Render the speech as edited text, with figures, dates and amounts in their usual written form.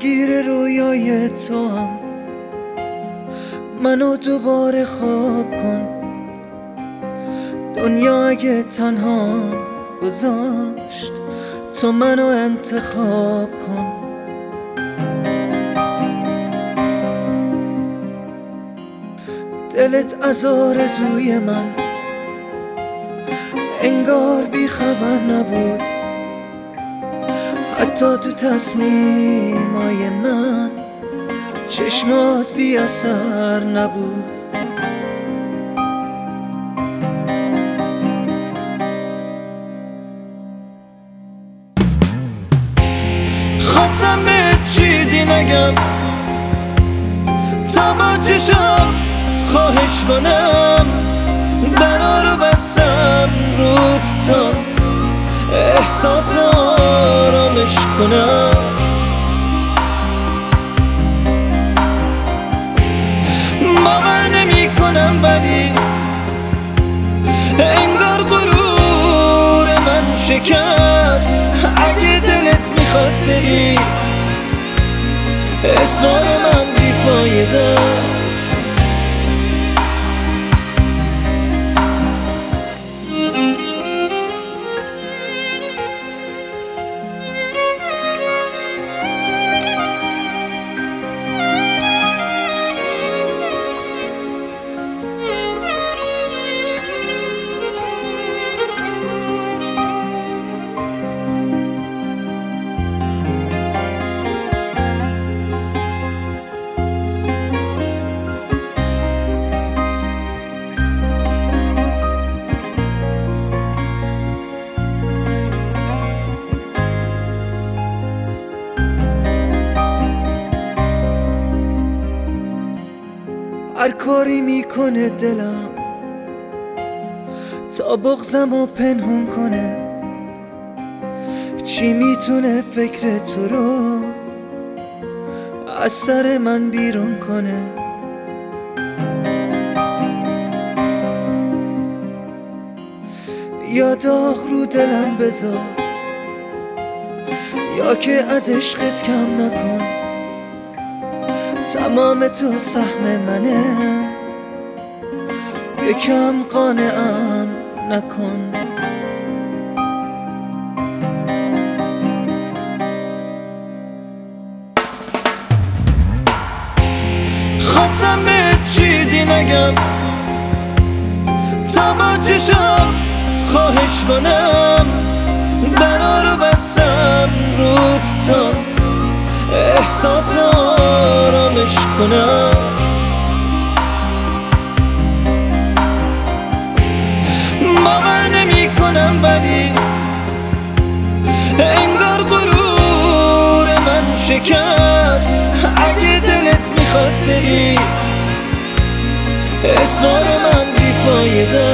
درگیر رویای تو هم، منو دوباره خواب کن. دنیا اگه تنها گذاشت، تو منو انتخاب کن. دلت از آرزوی من انگار بی خبر نبود، حتی تو تصمیمای من چشمات بی اثر نبود. خواستم به چیزی نگم تا با چشم خواهش کنم، درا رو بستم رود تا احساس آرامش کنم. باور نمی کنم ولی انگار غرور من شکست. اگه دلت میخواد بری، اصرار من بیفایده است. هر کاری میکنه دلم تا بغضمو پنهون کنه، چی میتونه فکر تو رو از سر من بیرون کنه. یا داغ رو دلم بذار، یا که از عشقت کم نکن. تمام تو سهم منه، یکم قانعم نکن. خواستم به چیزی نگم تا با چشم خواهش کنم، درا رو بستم رود تا احساس آرامش کنم. باور نمی کنم ولی انگار غرور من شکست. اگه دلت میخواد بری، اصرار من بیفایده